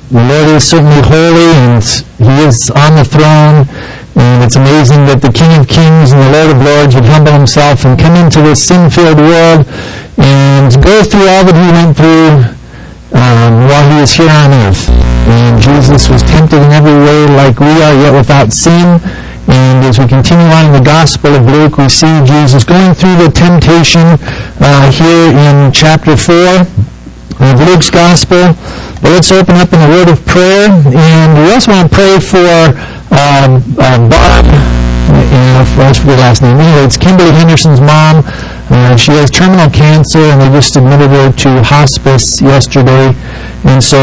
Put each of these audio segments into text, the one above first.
the Lord is certainly holy, and He is on the throne. And it's amazing that the King of Kings and the Lord of Lords would humble Himself and come into this sin-filled world and go through all that He went through while He was here on earth. And Jesus was tempted in every way like we are, yet without sin. And as we continue on in the Gospel of Luke, we see Jesus going through the temptation here in chapter 4 of Luke's Gospel. But let's open up in a word of prayer. And we also want to pray for Barb. I forgot her last name. Anyway, it's Kimberly Henderson's mom. She has terminal cancer, and they just admitted her to hospice yesterday. And so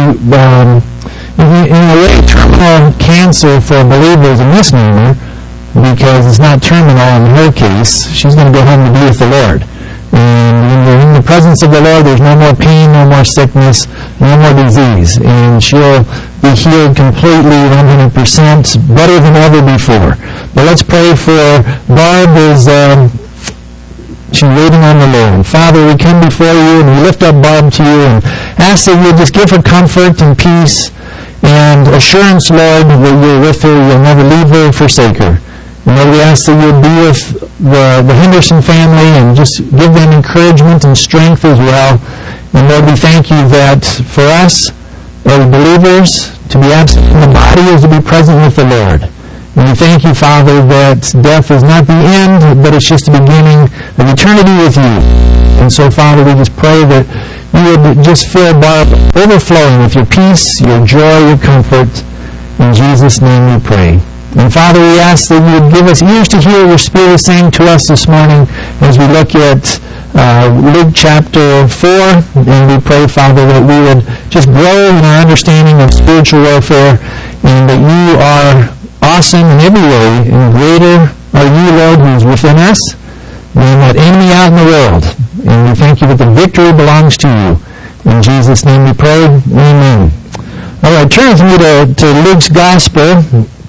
in a way, terminal cancer for a believer is a misnomer, because it's not terminal in her case. She's going to go home to be with the Lord. And when you're in the presence of the Lord, there's no more pain, no more sickness, no more disease. And she'll be healed completely, 100%, better than ever before. But let's pray for Barb as she's waiting on the Lord. Father, we come before you and we lift up Barb to you and ask that you just give her comfort and peace and assurance, Lord, that you're with her, you'll never leave her or forsake her. And Lord, we ask that you'll be with the Henderson family and just give them encouragement and strength as well. And Lord, we thank you that for us as believers, to be absent from the body is to be present with the Lord. And we thank you, Father, that death is not the end, but it's just the beginning of eternity with you. And so, Father, we just pray that you would just fill Barb overflowing with your peace, your joy, your comfort. In Jesus' name we pray. And Father, we ask that you would give us ears to hear what your Spirit is saying to us this morning as we look at Luke chapter 4. And we pray, Father, that we would just grow in our understanding of spiritual warfare, and that you are awesome in every way, and greater are you, Lord, who is within us than that enemy out in the world. And we thank you that the victory belongs to you. In Jesus' name we pray. Amen. All right, turn with me to Luke's Gospel.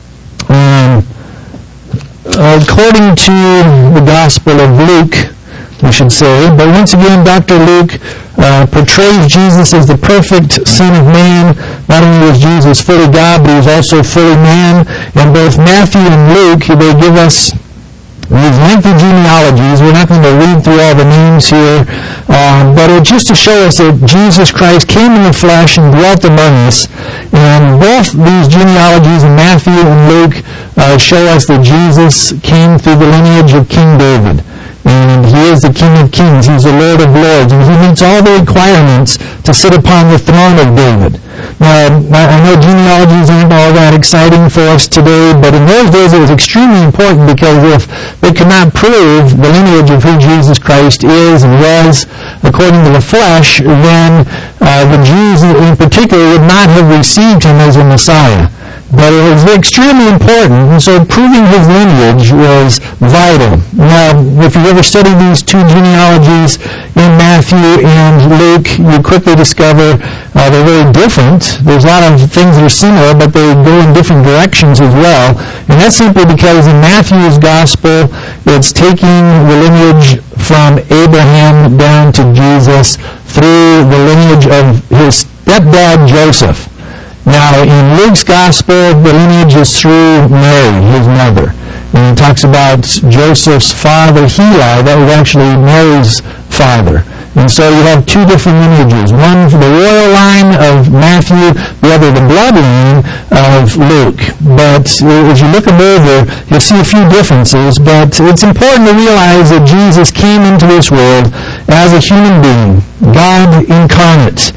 According to the Gospel of Luke, we should say. But once again, Dr. Luke portrays Jesus as the perfect Son of Man. Not only was Jesus fully God, but he was also fully man. And both Matthew and Luke, they give us these lengthy genealogies. We're not going to read through all the names here, but it's just to show us that Jesus Christ came in the flesh and dwelt among us. And both these genealogies in Matthew and Luke show us that Jesus came through the lineage of King David. And he is the King of Kings. He's the Lord of Lords. And he meets all the requirements to sit upon the throne of David. Now, I know genealogies aren't all that exciting for us today, but in those days it was extremely important, because if they could not prove the lineage of who Jesus Christ is and was according to the flesh, then the Jews in particular would not have received him as a Messiah. But it was extremely important, and so proving his lineage was vital. Now, if you ever study these two genealogies in Matthew and Luke, you quickly discover they're very different. There's a lot of things that are similar, but they go in different directions as well. And that's simply because in Matthew's Gospel, it's taking the lineage from Abraham down to Jesus through the lineage of his stepdad, Joseph. Now, in Luke's Gospel, the lineage is through Mary, his mother. And it talks about Joseph's father, Heli. That was actually Mary's father. And so you have two different lineages. One for the royal line of Matthew, the other the bloodline of Luke. But as you look them over, you'll see a few differences. But it's important to realize that Jesus came into this world as a human being, God incarnate.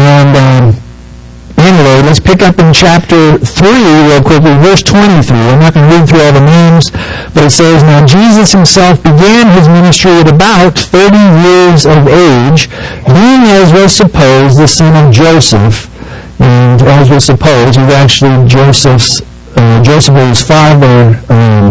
And anyway, let's pick up in chapter 3 real quickly, verse 23. I'm not going to read through all the names, but it says, "Now Jesus himself began his ministry at about 30 years of age, being, as was supposed, the son of Joseph." And as was supposed, he was actually Joseph was his father,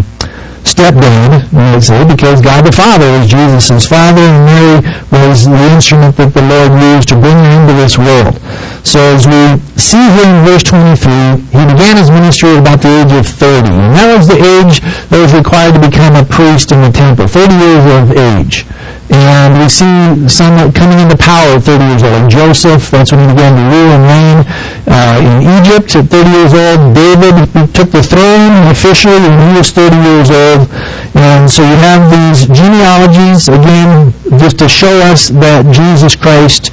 stepdad, you might say, because God the Father is Jesus' father, and Mary was the instrument that the Lord used to bring her into this world. So as we see here in verse 23, he began his ministry at about the age of 30. And that was the age that was required to become a priest in the temple, 30 years of age. And we see some coming into power at 30 years old. Like Joseph, that's when he began to rule and reign. in Egypt at 30 years old. David took the throne officially when he was 30 years old. And so you have these genealogies, again, just to show us that Jesus Christ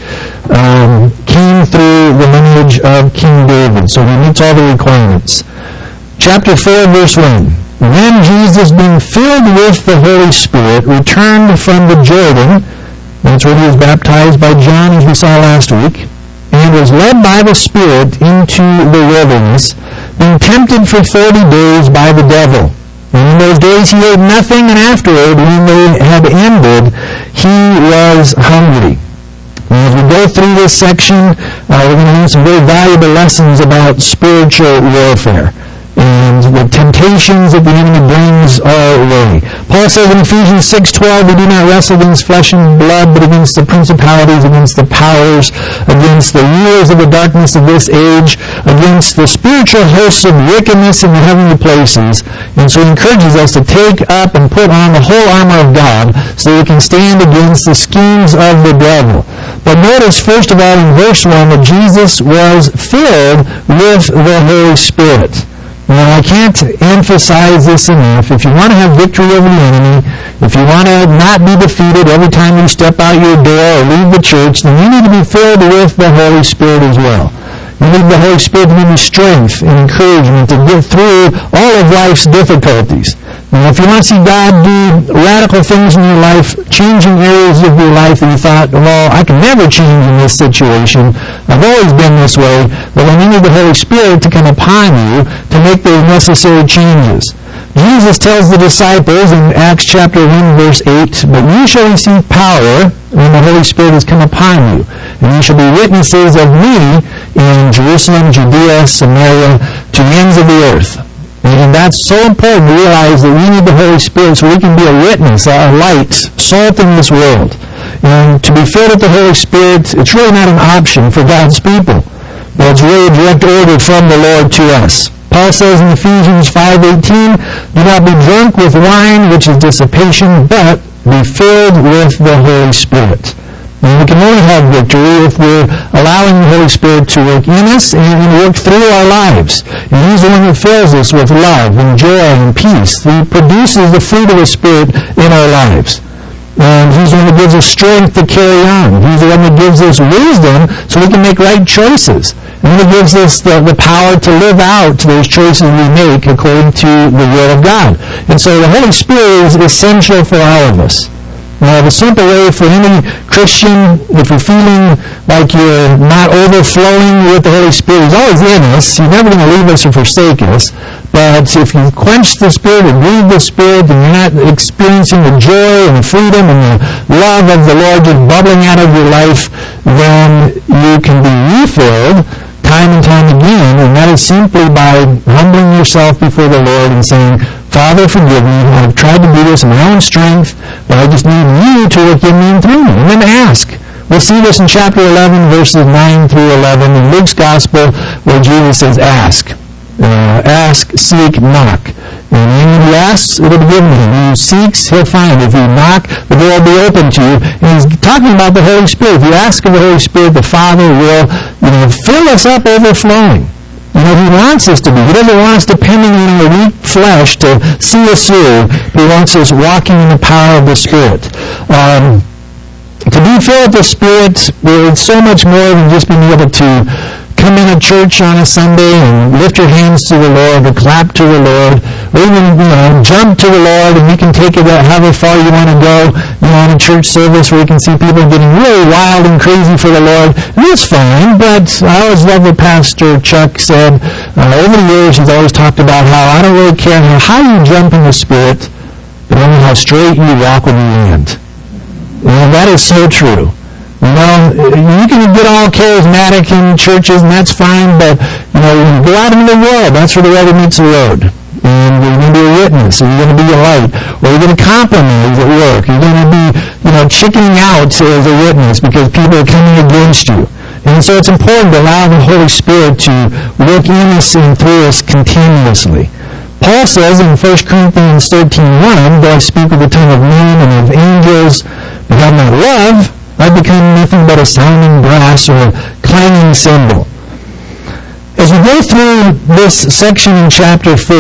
came through the lineage of King David. So he meets all the requirements. Chapter 4, verse 1. Then Jesus, being filled with the Holy Spirit, returned from the Jordan. That's where he was baptized by John, as we saw last week, and was led by the Spirit into the wilderness, being tempted for 40 days by the devil. And in those days he ate nothing, and afterward, when they had ended, he was hungry. And as we go through this section, we're going to learn some very valuable lessons about spiritual warfare and the temptations that the enemy brings our way. Paul says in Ephesians 6:12, we do not wrestle against flesh and blood, but against the principalities, against the powers, against the rulers of the darkness of this age, against the spiritual hosts of wickedness in the heavenly places. And so he encourages us to take up and put on the whole armor of God so that we can stand against the schemes of the devil. But notice, first of all, in verse 1, that Jesus was filled with the Holy Spirit. Now, I can't emphasize this enough. If you want to have victory over the enemy, if you want to not be defeated every time you step out your door or leave the church, then you need to be filled with the Holy Spirit as well. You need the Holy Spirit to give you strength and encouragement to get through all of life's difficulties. Now, if you want to see God do radical things in your life, changing areas of your life that you thought, well, I can never change in this situation, I've always been this way, well, then you need the Holy Spirit to come upon you to make those necessary changes. Jesus tells the disciples in Acts chapter 1, verse 8, but you shall receive power when the Holy Spirit has come upon you, and you shall be witnesses of me in Jerusalem, Judea, Samaria, to the ends of the earth. And that's so important to realize that we need the Holy Spirit so we can be a witness, a light, salt in this world. And to be filled with the Holy Spirit, it's really not an option for God's people, but it's really a direct order from the Lord to us. Paul says in Ephesians 5:18, do not be drunk with wine, which is dissipation, but be filled with the Holy Spirit. And we can only have victory if we're allowing the Holy Spirit to work in us and work through our lives. And He's the one who fills us with love and joy and peace. He produces the fruit of the Spirit in our lives. And He's the one that gives us strength to carry on. He's the one that gives us wisdom so we can make right choices. And He gives us the power to live out those choices we make according to the will of God. And so the Holy Spirit is essential for all of us. Now, the simple way for any Christian, if you're feeling like you're not overflowing with the Holy Spirit, He's always in us. He's never going to leave us or forsake us. But if you quench the Spirit and grieve the Spirit, and you're not experiencing the joy and the freedom and the love of the Lord just bubbling out of your life, then you can be refilled time and time again, and that is simply by humbling yourself before the Lord and saying, Father, forgive me. I've tried to do this in my own strength, but I just need you to work in me and through me. And then ask. We'll see this in chapter 11, verses 9 through 11 in Luke's Gospel, where Jesus says, ask. Ask, seek, knock. And when you ask, it'll be given to him. He who seeks, he'll find. If you knock, the door will be open to you. And he's talking about the Holy Spirit. If you ask of the Holy Spirit, the Father will fill us up overflowing. He wants us to be. He doesn't want us depending on our weak flesh to see us through. He wants us walking in the power of the Spirit. To be filled with the Spirit is so much more than just being able to come in a church on a Sunday and lift your hands to the Lord or clap to the Lord or even, jump to the Lord, and you can take it however far you want to go, in a church service where you can see people getting really wild and crazy for the Lord. And that's fine, but I always love what Pastor Chuck said. Over the years, he's always talked about how I don't really care how you jump in the Spirit, but only how straight you walk when you land. And that is so true. You can get all charismatic in churches, and that's fine, but, when you go out into the world, that's where the rubber meets the road. And you're going to be a witness, or you're going to be a light, or you're going to compromise at work. You're going to be, chickening out as a witness because people are coming against you. And so it's important to allow the Holy Spirit to work in us and through us continuously. Paul says in 1 Corinthians 13:1, though I speak with the tongue of men and of angels, but have not love, I become nothing but a sounding brass or a clanging cymbal. As we go through this section in chapter 4,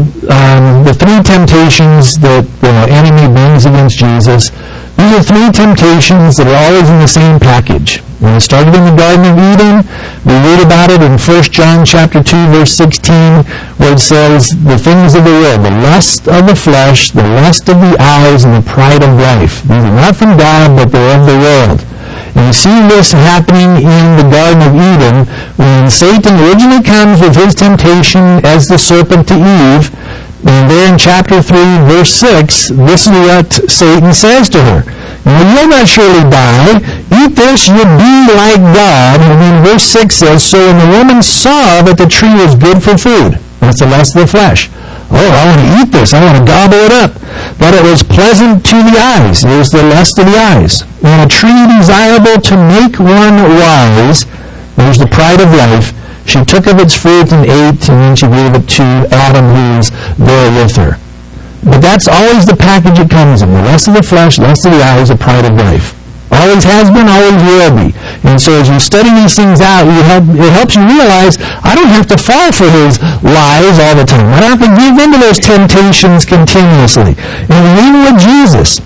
the three temptations that the enemy brings against Jesus, these are three temptations that are always in the same package. When it started in the Garden of Eden, we read about it in 1 John chapter 2, verse 16, where it says, the things of the world, the lust of the flesh, the lust of the eyes, and the pride of life. These are not from God, but they're of the world. And you see this happening in the Garden of Eden when Satan originally comes with his temptation as the serpent to Eve. And there in chapter 3, verse 6, this is what Satan says to her. You'll not surely die. Eat this, you'll be like God. And then verse 6 says, so when the woman saw that the tree was good for food, that's the lust of the flesh. Oh, I want to eat this. I want to gobble it up. That it was pleasant to the eyes. It was the lust of the eyes. And a tree desirable to make one wise, there's the pride of life. She took of its fruit and ate, and then she gave it to Adam, who was there with her. But that's always the package it comes in. The lust of the flesh, lust of the eyes, the pride of life. Always has been, always will be. And so as you study these things out, it helps you realize I don't have to fall for his lies all the time. I don't have to give in to those temptations continuously. And even with Jesus,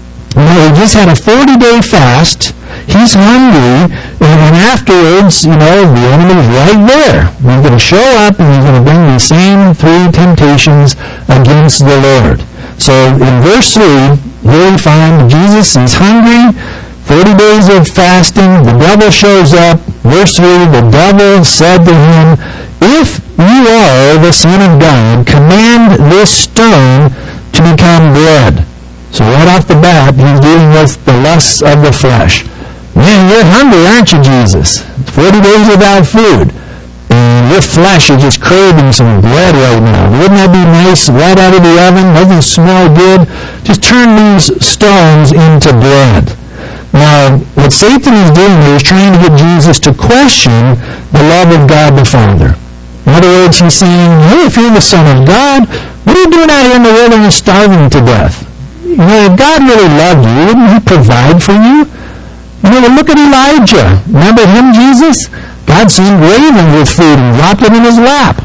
he just had a 40-day fast. He's hungry, and afterwards, the enemy's right there. He's going to show up, and he's going to bring these same three temptations against the Lord. So in verse 3, here we find Jesus is hungry, 40 days of fasting, the devil shows up. Verse 3, the devil said to him, if you are the Son of God, command this stone to become bread. So right off the bat, he's dealing with the lusts of the flesh. Man, you're hungry, aren't you, Jesus? 40 days without food. And your flesh is just craving some bread right now. Wouldn't that be nice right out of the oven? Doesn't it smell good? Just turn these stones into bread. Now, what Satan is doing here is trying to get Jesus to question the love of God the Father. In other words, he's saying, hey, if you're the Son of God, what are you doing out here in the wilderness starving to death? If God really loved you, wouldn't he provide for you? Look at Elijah. Remember him, Jesus? God sent ravens with food and dropped it in his lap.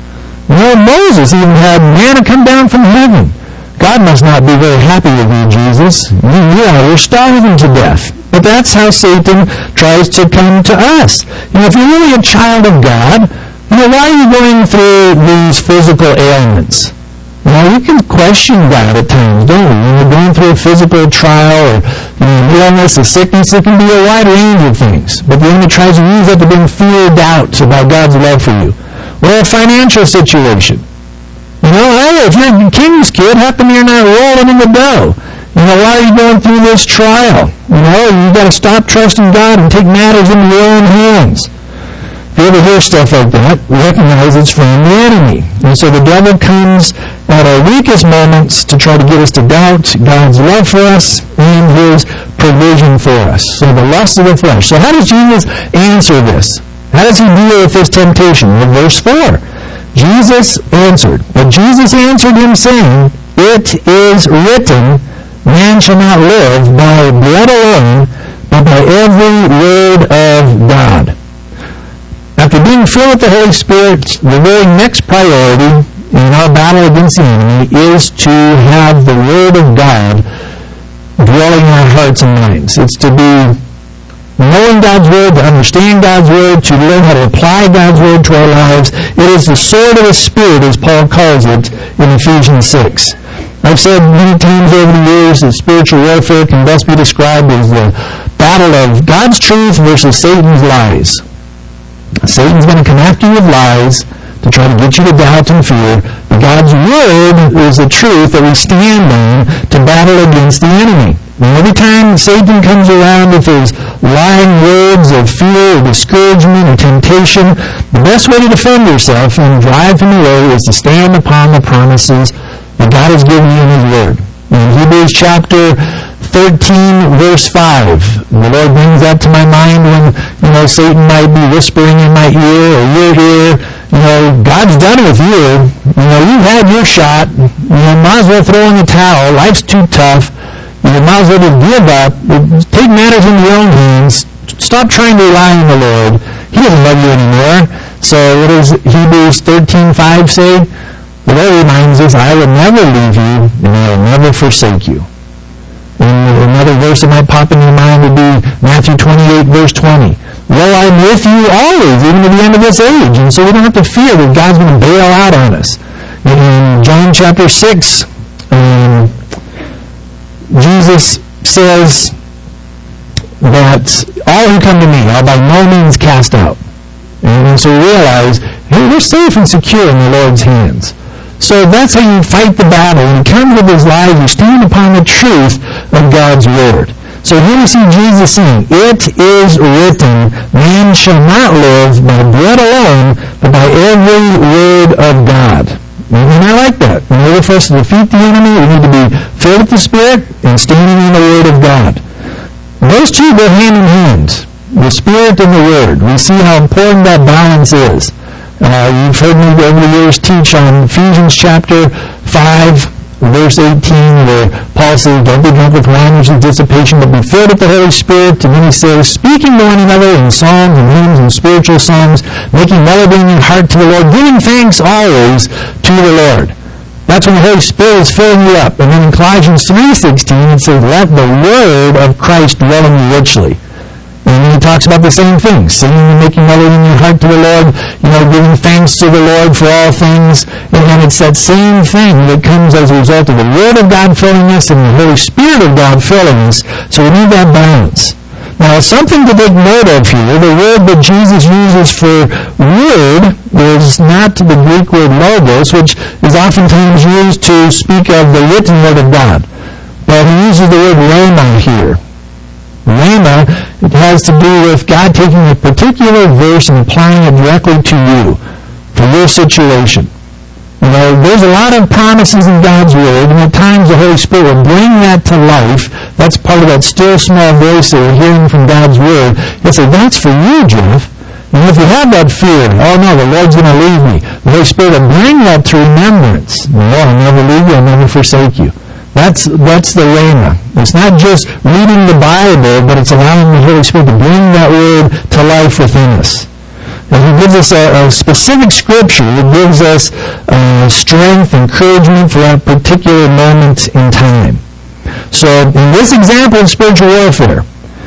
Moses even had manna come down from heaven. God must not be very happy with you, Jesus. You're starving to death. But that's how Satan tries to come to us. If you're really a child of God, why are you going through these physical ailments? We can question God at times, don't we? When we're going through a physical trial or illness or sickness, it can be a wide range of things. But the enemy tries to use that to bring fear, doubt about God's love for you. Or a financial situation. Hey, if you're a king's kid, how come you're not rolling in the dough? Why are you going through this trial? You've got to stop trusting God and take matters into your own hands. If you ever hear stuff like that, recognize it's from the enemy. And so the devil comes at our weakest moments to try to get us to doubt God's love for us and his provision for us. So the lust of the flesh. So how does Jesus answer this? How does he deal with this temptation? In verse 4, Jesus answered. But Jesus answered him, saying, it is written, man shall not live by bread alone, but by every word of God. After being filled with the Holy Spirit, the very next priority in our battle against the enemy is to have the Word of God dwelling in our hearts and minds. It's to be knowing God's Word, to understand God's Word, to learn how to apply God's Word to our lives. It is the sword of the Spirit, as Paul calls it in Ephesians 6. I've said many times over the years that spiritual warfare can best be described as the battle of God's truth versus Satan's lies. Satan's going to come after you with lies to try to get you to doubt and fear. But God's Word is the truth that we stand on to battle against the enemy. And every time Satan comes around with his lying words of fear or discouragement or temptation, the best way to defend yourself and drive him away is to stand upon the promises that God has given you in his Word. In Hebrews chapter 13, verse 5. The Lord brings that to my mind when, Satan might be whispering in my ear or your ear. God's done with you. You've had your shot. Might as well throw in the towel. Life's too tough. Might as well just give up. Take matters into your own hands. Stop trying to rely on the Lord. He doesn't love you anymore. So what does Hebrews 13:5 say? The Lord reminds us, I will never leave you and I will never forsake you. And another verse that might pop in your mind would be Matthew 28, verse 20. Lo, I'm with you always, even to the end of this age. And so we don't have to fear that God's going to bail out on us. In John chapter 6, Jesus says that all who come to me are by no means cast out. And so we realize, hey, we're safe and secure in the Lord's hands. So that's how you fight the battle. When it comes to those lies, you stand upon the truth of God's Word. So here we see Jesus saying, it is written, man shall not live by bread alone, but by every word of God. And I like that. In order for us to defeat the enemy, we need to be filled with the Spirit and standing in the Word of God. Those two go hand in hand, the Spirit and the Word. We see how important that balance is. You've heard me over the years teach on Ephesians chapter 5, verse 18, where Paul says, don't be drunk with wine, which is dissipation, but be filled with the Holy Spirit. And then he says, speaking to one another in psalms and hymns and spiritual songs, making melody in your heart to the Lord, giving thanks always to the Lord. That's when the Holy Spirit is filling you up. And then in Colossians 3:16, it says, let the word of Christ dwell in you richly. And then he talks about the same thing, singing and making melody in your heart to the Lord, giving thanks to the Lord for all things. And it's that same thing that comes as a result of the Word of God filling us and the Holy Spirit of God filling us. So we need that balance. Now, something to take note of here, the word that Jesus uses for word is not the Greek word logos, which is oftentimes used to speak of the written Word of God. But he uses the word rhema here. Rhema, it has to do with God taking a particular verse and applying it directly to you for your situation. There's a lot of promises in God's Word, and at times the Holy Spirit will bring that to life. That's part of that still small voice that we're hearing from God's Word. He'll say, that's for you, Jeff. And if you have that fear, oh no, the Lord's going to leave me, the Holy Spirit will bring that to remembrance. No, I'll never leave you, I'll never forsake you. That's the rhema. It's not just reading the Bible, but it's allowing the Holy Spirit to bring that Word to life within us. And he gives us a specific scripture that gives us strength, encouragement for that particular moment in time. So in this example of spiritual warfare,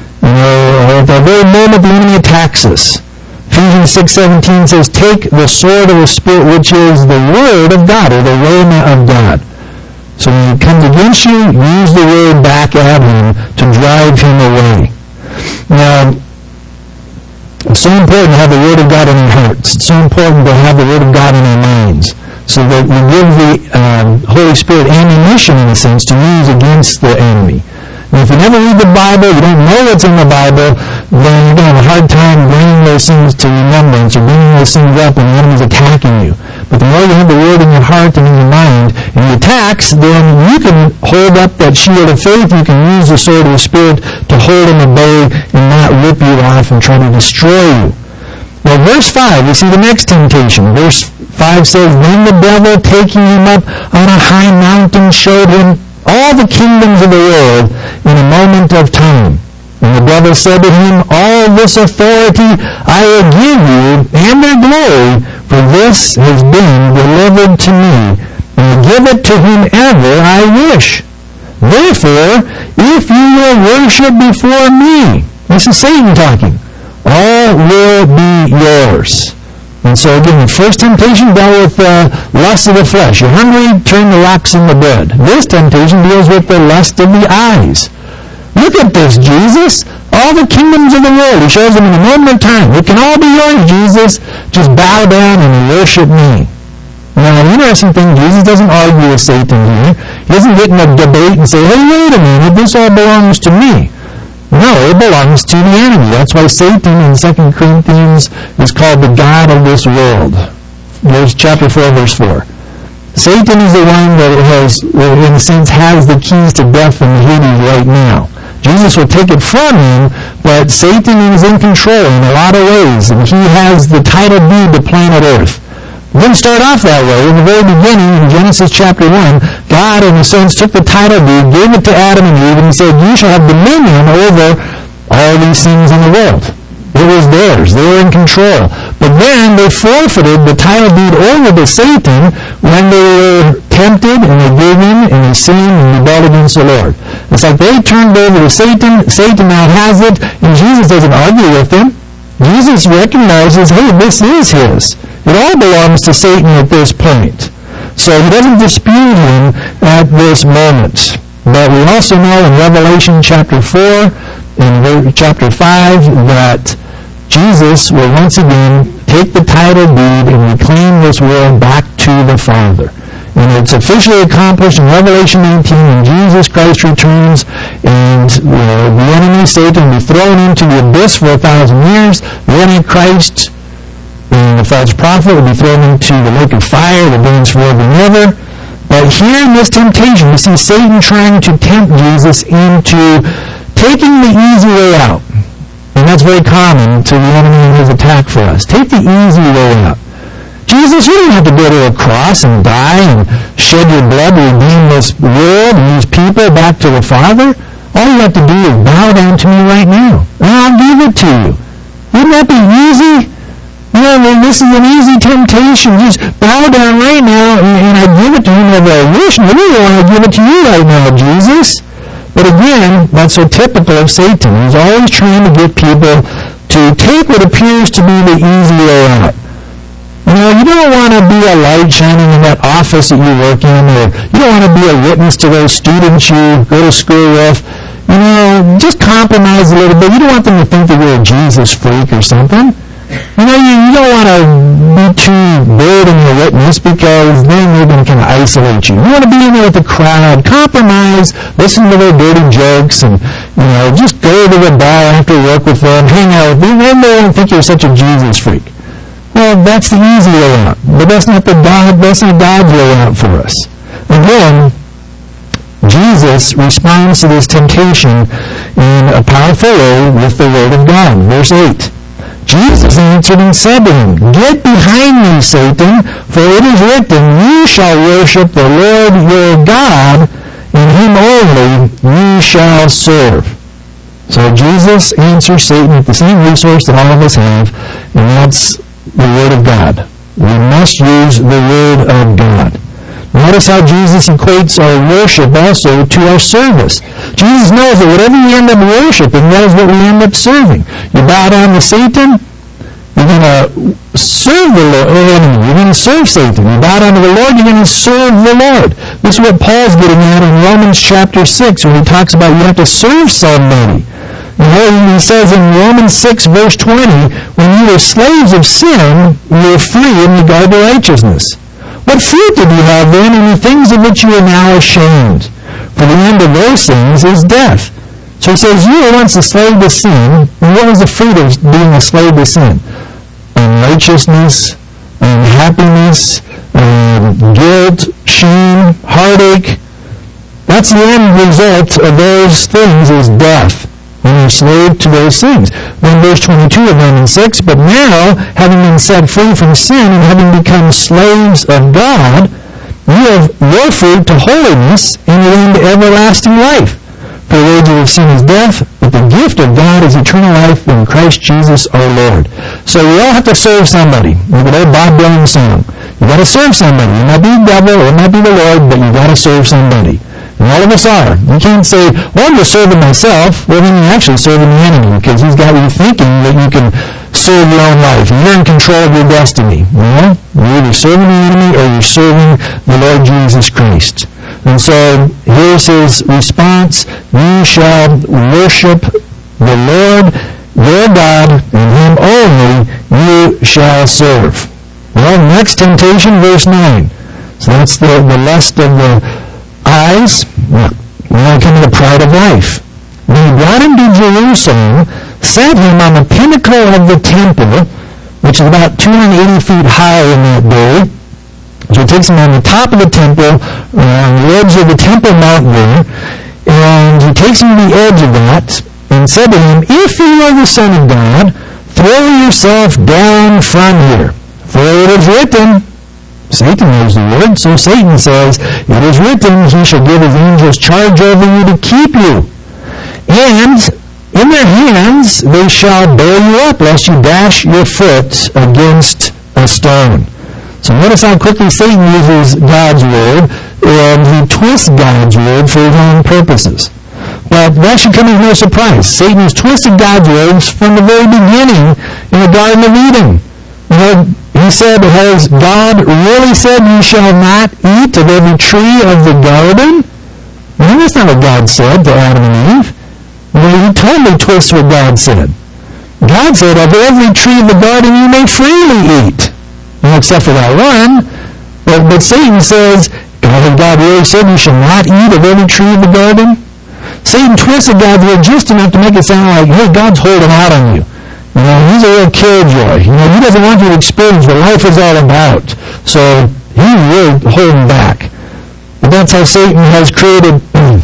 at that very moment the enemy attacks us. Ephesians 6:17 says, take the sword of the Spirit, which is the Word of God, or the rhema of God. So when he comes against you, use the word back at him to drive him away. Now, it's so important to have the Word of God in our hearts. It's so important to have the Word of God in our minds, so that we give the Holy Spirit ammunition, in a sense, to use against the enemy. And if you never read the Bible, you don't know what's in the Bible, then you're going to have a hard time bringing those things to remembrance, or bringing those things up when the enemy's attacking you. But the more you have the Word in your heart and in your mind, and he attacks, then you can hold up that shield of faith. You can use the sword of the Spirit to hold him at bay and not rip you off and try to destroy you. Now, verse 5, we see the next temptation. Verse 5 says, then the devil, taking him up on a high mountain, showed him all the kingdoms of the world in a moment of time. And the devil said to him, all this authority I will give you, and their glory, for this has been delivered to me, and I give it to whomever I wish. Therefore, if you will worship before me, this is Satan talking, all will be yours. And so again, the first temptation dealt with the lust of the flesh. You're hungry, turn the rocks into bread. This temptation deals with the lust of the eyes. Look at this, Jesus. All the kingdoms of the world. He shows them in a moment of time. It can all be yours, Jesus. Just bow down and worship me. Now, an interesting thing, Jesus doesn't argue with Satan here. He doesn't get in a debate and say, hey, wait a minute, this all belongs to me. No, it belongs to the enemy. That's why Satan in 2 Corinthians is called the God of this world. Chapter 4, verse 4. Satan is the one that has, in a sense, has the keys to death and Hades right now. Jesus will take it from him, but Satan is in control in a lot of ways, and he has the title deed to planet Earth. It didn't start off that way. In the very beginning, in Genesis chapter 1, God, in a sense, took the title deed, gave it to Adam and Eve, and he said, you shall have dominion over all these things in the world. It was theirs. They were in control. But then they forfeited the title deed over to Satan when they were tempted and they gave in and they sinned and rebelled against the Lord. It's like they turned over to Satan. Satan now has it, and Jesus doesn't argue with them. Jesus recognizes, hey, this is his. It all belongs to Satan at this point. So he doesn't dispute him at this moment. But we also know in Revelation chapter 4 and chapter 5 that Jesus will once again take the title deed and reclaim this world back to the Father. And it's officially accomplished in Revelation 19 when Jesus Christ returns and the enemy, Satan, will be thrown into the abyss for 1,000 years. The Antichrist and the false prophet will be thrown into the lake of fire that burns forever and ever. But here in this temptation, we see Satan trying to tempt Jesus into taking the easy way out. And that's very common to the enemy in his attack for us. Take the easy way out. Jesus, you don't have to go to a cross and die and shed your blood to redeem this world and these people back to the Father. All you have to do is bow down to me right now, and I'll give it to you. Wouldn't that be easy? You know, this is an easy temptation. Just bow down right now, and I give it to you whenever I wish. And I really want to give it to you right now, Jesus. But again, that's so typical of Satan. He's always trying to get people to take what appears to be the easy way out. You know, you don't want to be a light shining in that office that you work in, or you don't want to be a witness to those students you go to school with. You know, just compromise a little bit. You don't want them to think that you're a Jesus freak or something. You know, you don't want to be too bold in your witness because then they're going to kind of isolate you. You want to be in there with the crowd, compromise, listen to their dirty jokes, and, you know, just go to the bar after work with them, hang out with them, then they won't think you're such a Jesus freak. Well, that's the easy way out. But that's not God's way out for us. Again, Jesus responds to this temptation in a powerful way with the Word of God. Verse 8. Jesus answered and said to him, "Get behind me, Satan, for it is written, you shall worship the Lord your God, and him only you shall serve." So Jesus answers Satan with the same resource that all of us have, and that's the Word of God. We must use the Word of God. Notice how Jesus equates our worship also to our service. Jesus knows that whatever we end up worshiping, that is what we end up serving. You bow down to Satan, you're going to serve the enemy. You're going to serve Satan. You bow down to the Lord, you're going to serve the Lord. This is what Paul's getting at in Romans chapter 6 when he talks about you have to serve somebody. He says in Romans 6 verse 20, when you were slaves of sin, you were free in regard to righteousness. What fruit did you have then in the things of which you are now ashamed? For the end of those things is death. So he says, you were once a slave to sin, and what was the fruit of being a slave to sin? Unrighteousness, unhappiness, guilt, shame, heartache. That's the end result of those things is death. When you're slave to those things. Then verse 22 of Romans 6, but now, having been set free from sin and having become slaves of God, you have your fruit to holiness and your end to everlasting life. For the wages of sin is death, but the gift of God is eternal life in Christ Jesus our Lord. So we all have to serve somebody. Like an old Bob Dylan song. You got to serve somebody. It might be the devil, or it might be the Lord, but you got to serve somebody. And all of us are. You can't say, well, I'm just serving myself. Well, then you're actually serving the enemy because he's got you thinking that you can serve your own life. You're in control of your destiny. Well, you're either serving the enemy or you're serving the Lord Jesus Christ. And so here's his response. You shall worship the Lord your God, and him only you shall serve. Well, next temptation, verse 9. So that's the lust of the eyes. Now come to the pride of life. When he brought him to Jerusalem, set him on the pinnacle of the temple, which is about 280 feet high in that day. So he takes him on the top of the temple, on the edge of the Temple Mount there, and he takes him to the edge of that, and said to him, if you are the Son of God, throw yourself down from here. For it is written, Satan knows the word, so Satan says, it is written, he shall give his angels charge over you to keep you. And In their hands they shall bear you up, lest you dash your foot against a stone. So notice how quickly Satan uses God's word, and he twists God's word for his own purposes. Well, that should come as no surprise. Satan has twisted God's words from the very beginning in the Garden of Eden. You know, he said, has God really said you shall not eat of every tree of the garden? No, that's not what God said to Adam and Eve. Well, he totally twists what God said. God said, of every tree of the garden you may freely eat. Well, except for that one. But Satan says, has God really said you shall not eat of every tree of the garden? Satan twisted God's word just enough to make it sound like, hey, God's holding out on you. You know, he's a real killjoy. You know, he doesn't want you to experience what life is all about. So he's really holding back. But that's how Satan has created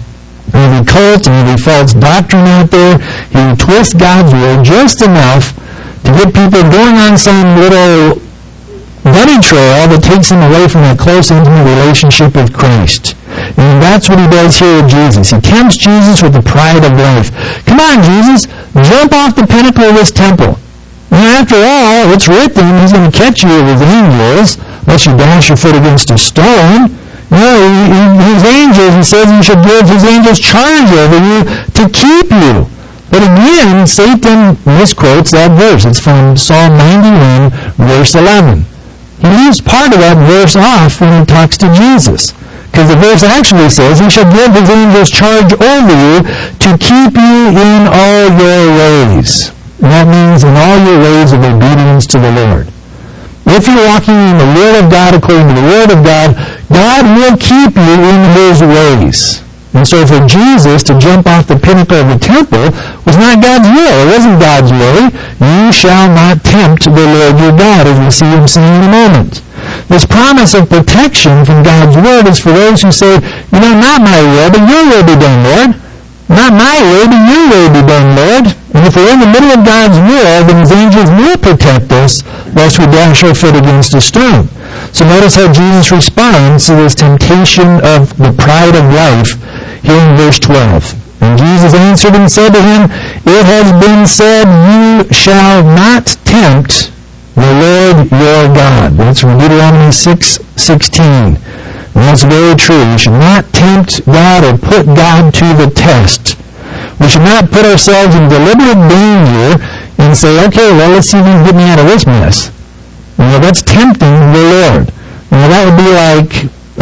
every cult and every false doctrine out there. He will twist God's word just enough to get people going on some little bunny trail that takes them away from that close, intimate relationship with Christ. And that's what he does here with Jesus. He tempts Jesus with the pride of life. Come on, Jesus, jump off the pinnacle of this temple. And after all, it's written, he's going to catch you with his angels, unless you dash your foot against a stone. You know, his angels, he says he should give his angels charge over you to keep you. But again, Satan misquotes that verse. It's from Psalm 91, verse 11. He leaves part of that verse off when he talks to Jesus. Because the verse actually says, he shall give his angels charge over you to keep you in all your ways. And that means in all your ways of obedience to the Lord. If you're walking in the will of God according to the word of God, God will keep you in his ways. And so for Jesus to jump off the pinnacle of the temple was not God's will. It wasn't God's way. You shall not tempt the Lord your God, as we see him saying in a moment. This promise of protection from God's word is for those who say, you know, not my will, but your will be done, Lord. Not my way, but your will be done, Lord. And if we're in the middle of God's will, then his angels will protect us, lest we dash our foot against a stone. So notice how Jesus responds to this temptation of the pride of life here in verse 12. And Jesus answered and said to him, it has been said, you shall not tempt the Lord your God. That's from Deuteronomy 6:16. And that's very true. We should not tempt God or put God to the test. We should not put ourselves in deliberate danger and say, okay, well, let's see if you can get me out of this mess. You know, that's tempting the Lord. You know, that would be like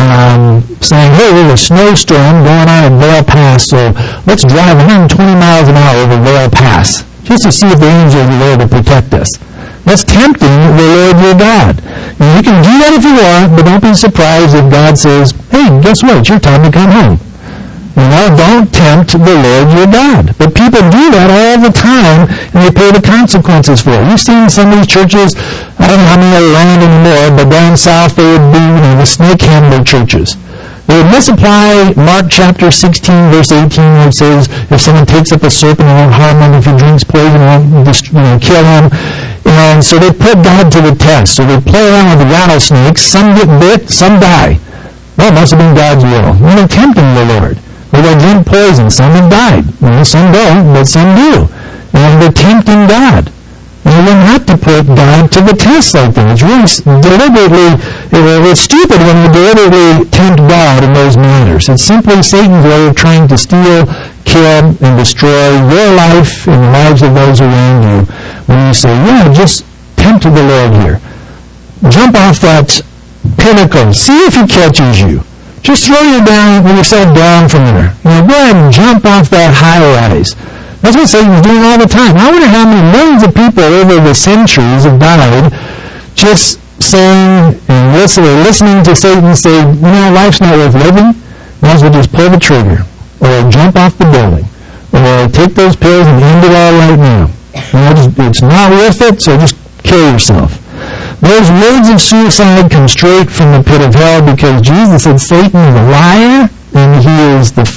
saying, hey, there's a snowstorm going on at Vail Pass, so let's drive 120 miles an hour over Vail Pass, just to see if the angels are there to protect us. That's tempting the Lord your God. And you can do that if you want, but don't be surprised if God says, hey, guess what? It's your time to come home. You know, don't tempt the Lord your God. But people do that all the time, and they pay the consequences for it. You've seen some of these churches, I don't know how many are around anymore, but down south they would be, you know, the snake handler churches. They would misapply Mark chapter 16, verse 18, where it says, if someone takes up a serpent, it won't harm him. If he drinks poison, it won't kill him. And so they put God to the test. So they play around with rattlesnakes. Some get bit, some die. Well, it must have been God's will. They're tempting the Lord. Or they'll drink poison. Some have died. Well, some don't, but some do. And they're tempting God. And we're not to put God to the test like that. It's really deliberately, it's stupid when we deliberately tempt God in those matters. It's simply Satan's way of trying to steal, kill, and destroy your life and the lives of those around you. When you say, yeah, just tempt the Lord here. Jump off that pinnacle. See if he catches you. Just throw yourself down from there. You know, go ahead and jump off that high rise. That's what Satan's doing all the time. I wonder how many millions of people over the centuries have died just saying and listening to Satan say, you know, life's not worth living. Might as well just pull the trigger. Or jump off the building. Or take those pills and end it all right now. You know, it's not worth it, so just kill yourself. Those words of suicide come straight from the pit of hell because Jesus said Satan is a liar and he is he's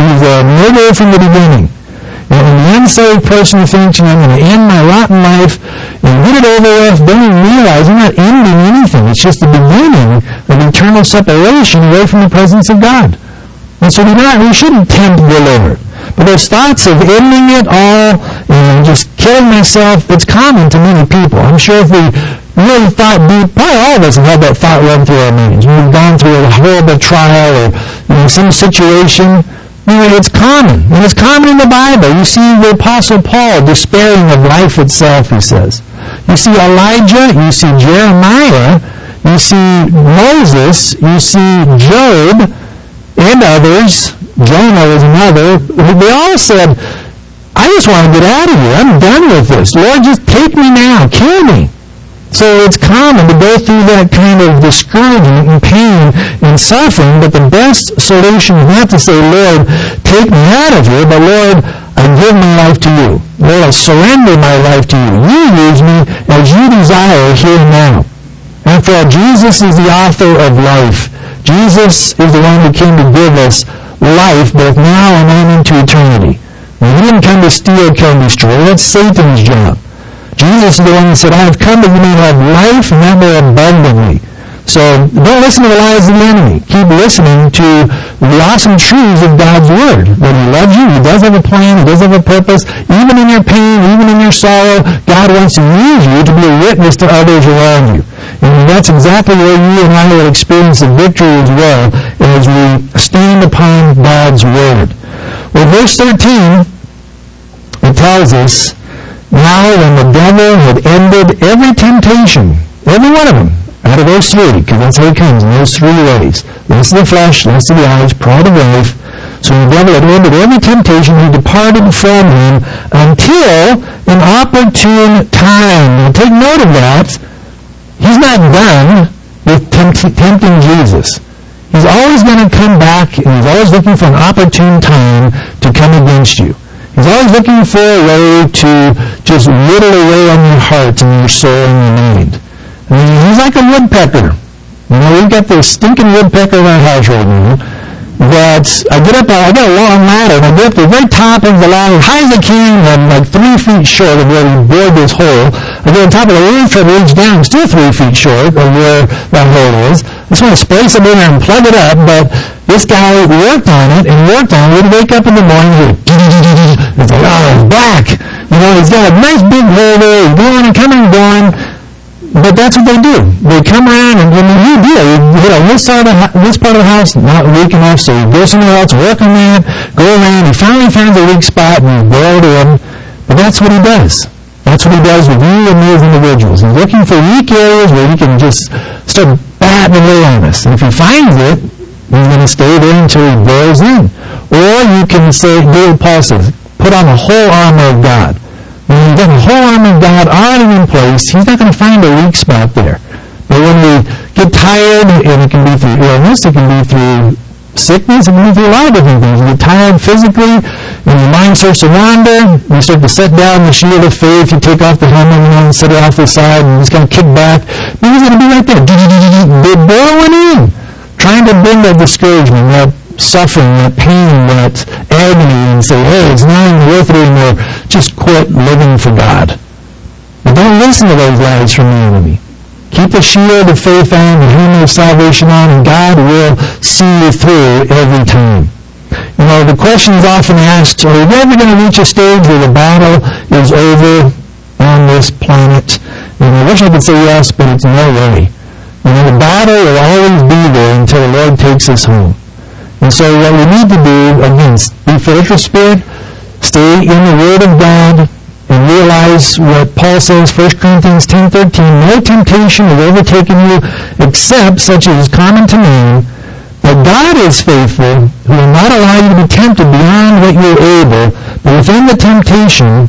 a murderer from the beginning. And when the unsaved person thinks, you know, I'm going to end my rotten life and get it over with, don't even realize I'm not ending anything. It's just the beginning of eternal separation away from the presence of God. And so we shouldn't tempt the Lord. But those thoughts of ending it all and just killing myself, it's common to many people. I'm sure if we really thought deep, probably all of us have had that thought run through our minds. When we've gone through a horrible trial or some situation, it's common. And it's common in the Bible. You see the Apostle Paul despairing of life itself, he says. You see Elijah, you see Jeremiah, you see Moses, you see Job, and others. Jonah was another. They all said, I just want to get out of here. I'm done with this. Lord, just take me now. Kill me. So it's common to go through that kind of discouragement and pain and suffering, but the best solution is not to say, Lord, take me out of here, but Lord, I give my life to you. Lord, I surrender my life to you. You use me as you desire here and now. After all, Jesus is the author of life. Jesus is the one who came to give us life both now and on into eternity. He didn't come to steal, kill, and destroy. That's Satan's job. Jesus is the one who said, I have come that you may have life and that more abundantly. So don't listen to the lies of the enemy. Keep listening to the awesome truths of God's Word. That He loves you. He does have a plan. He does have a purpose. Even in your pain, even in your sorrow, God wants to use you to be a witness to others around you. And that's exactly where you and I will experience the victory as well as we stand upon God's Word. Well, verse 13, it tells us, now when the devil had ended every temptation, every one of them, out of those three, because that's how he comes, in those three ways. Lust of the flesh, lust of the eyes, pride of life. So when the devil had ended every temptation, he departed from him until an opportune time. Now take note of that. He's not done with tempting Jesus. He's always going to come back, and he's always looking for an opportune time to come against you. He's always looking for a way to just whittle away on your heart and your soul and your mind. I mean, he's like a woodpecker. You know, we've got this stinking woodpecker in our house right now that I got a long ladder, and I get up to the very top of the ladder, as high as I can, and like 3 feet short of where we bored this hole. I get on top of the roof, try to reach down, still 3 feet short of where that hole is. I just want to spray some in there and plug it up, but this guy worked on it. We'd wake up in the morning, it's like, oh, it's black. You know, he's got a nice big hole there, he's going and coming and going. But that's what they do. They come around and you do it. You hit on this part of the house, not weak enough, so you go somewhere else, work on that, go around. He finally finds a weak spot and you boil it in. But that's what he does. That's what he does with you and me as individuals. He's looking for weak areas where he can just start batting away on us. And if he finds it, he's going to stay there until he boils in. Or you can say, do what Paul says, put on the whole armor of God. When you've got the whole armor of God already in place, he's not going to find a weak spot there. But when we get tired, and it can be through illness, it can be through sickness, it can be through a lot of different things. You get tired physically, and your mind starts to wander, you start to set down the shield of faith, you take off the helmet and set it off the side, and it's going to kick back. But he's going to be right there. They're boiling in, trying to bring that discouragement, that suffering, that pain, that agony, and say, hey, it's not even worth it anymore. Just quit living for God. But don't listen to those lies from the enemy. Keep the shield of faith on, the helmet of salvation on, and God will see you through every time. You know, the question is often asked, are we ever going to reach a stage where the battle is over on this planet? And I wish I could say yes, but it's no way. You know, the battle will always be there until the Lord takes us home. And so what we need to do, again, be filled with Spirit, stay in the Word of God, and realize what Paul says, 1 Corinthians 10:13, no temptation has overtaken you except such as is common to man, but God is faithful, who will not allow you to be tempted beyond what you are able, but with the temptation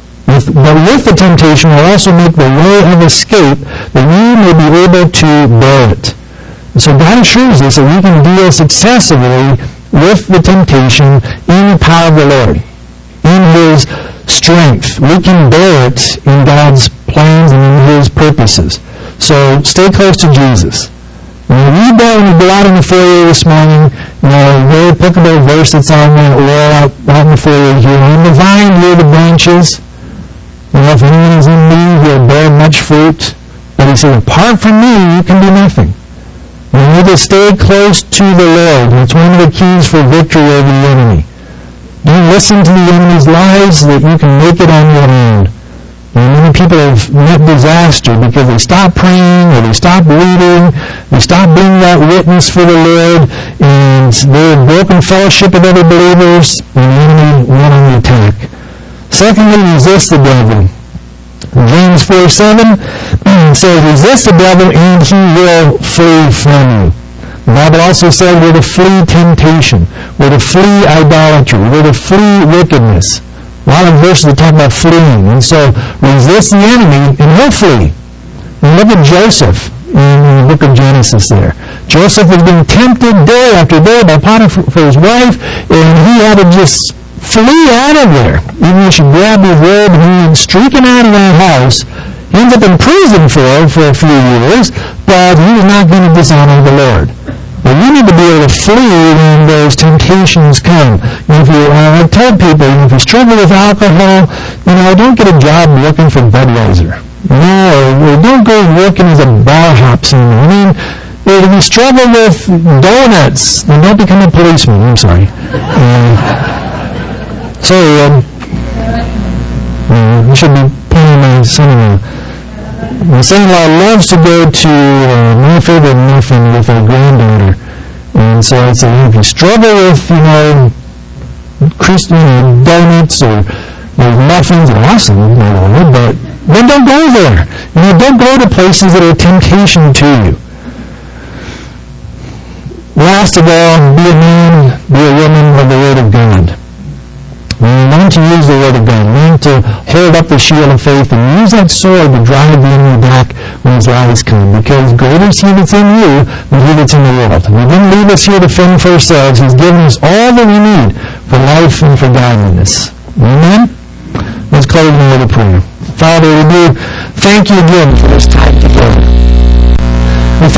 will also make the way of escape, that you may be able to bear it. And so God assures us that we can deal successfully with the temptation in the power of the Lord, in His strength. We can bear it in God's plans and in His purposes. So stay close to Jesus. When we read that when we go out in the foyer this morning, you know, a very applicable verse that's on the wall out in the foyer here. I'm the vine, you're the branches. You know, if anyone is in me, he'll bear much fruit. But He said, apart from me, you can do nothing. We need to stay close to the Lord. It's one of the keys for victory over the enemy. Don't listen to the enemy's lies so that you can make it on your own. Many people have met disaster because they stopped praying, or they stopped reading, they stopped being that witness for the Lord, and they had broken fellowship with other believers, and the enemy went on the attack. Secondly, resist the devil. James 4:7 says, resist the devil and he will flee from you. The Bible also said we're to flee temptation, we're to flee idolatry, we're to flee wickedness. A lot of verses that talk about fleeing. And so resist the enemy and he'll flee. And look at Joseph in the book of Genesis there. Joseph was being tempted day after day by Potiphar for his wife, and he had to just flee out of there. Even though she grabbed his robe and he went streaking out of that house. He ends up in prison for a few years, but he was not going to dishonor the Lord. But you need to be able to flee when those temptations come. If you, I've told people, if you struggle with alcohol, don't get a job working for Budweiser. Or don't go working as a bar hop singer. If you struggle with donuts, then don't become a policeman. I'm sorry. I should be playing my son-in-law. My son-in-law loves to go to my favorite muffin with our granddaughter. And so I'd say, if you struggle with, Christian donuts or muffins, are awesome, but then don't go there. Don't go to places that are a temptation to you. Last of all, be a man, be a woman of the Word of God. Learn to use the Word of God. Learn to hold up the shield of faith and use that sword to drive the enemy back when his lies come. Because greater is He that's in you than he that's in the world. And He didn't leave us here to fend for ourselves. He's given us all that we need for life and for godliness. Amen? Let's close in a word of prayer. Father, we do thank you again for this time together.